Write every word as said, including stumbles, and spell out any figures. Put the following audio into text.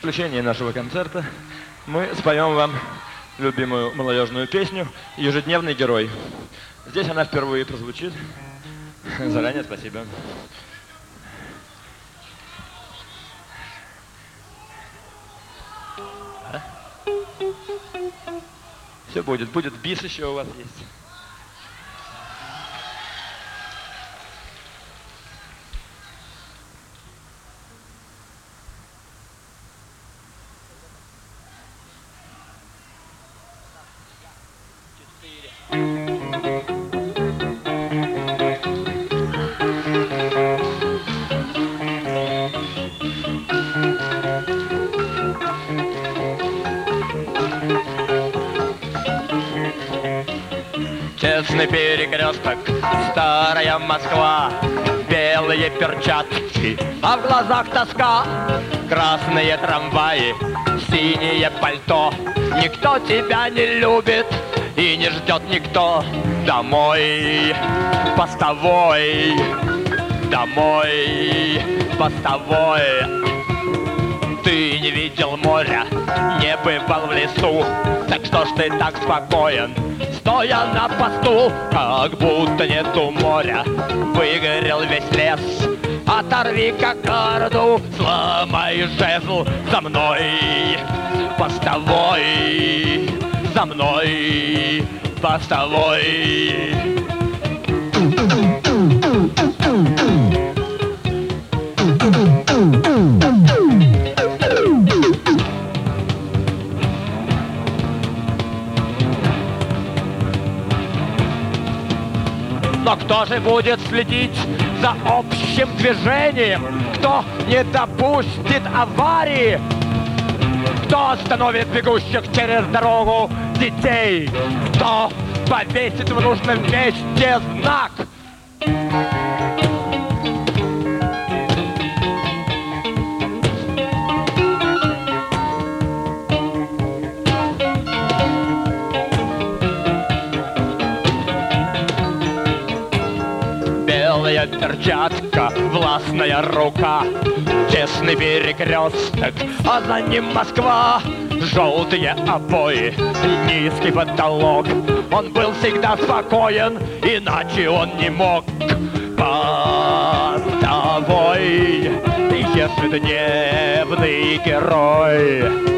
заключение нашего концерта мы споем вам любимую молодежную песню «Ежедневный герой». Здесь она впервые прозвучит. Заранее спасибо. А? Все будет. Будет бис еще у вас есть. Честный перекресток, старая Москва, белые перчатки, а в глазах тоска. Красные трамваи, синее пальто. Никто тебя не любит и не ждет никто. Домой, постовой, домой, постовой. Ты не видел моря, не бывал в лесу, так что ж ты так спокоен, стоя на посту? Как будто нету моря, выгорел весь лес. Оторви кокарду, сломай жезл. За мной, постовой, за мной, постовой. Но кто же будет следить за общим движением? Кто не допустит аварии? Кто остановит бегущих через дорогу детей? Кто повесит в нужном месте знак? Белая перчатка, властная рука, честный перекресток, а за ним Москва. Желтые обои, низкий потолок. Он был всегда спокоен, иначе он не мог. Постовой, ежедневный герой.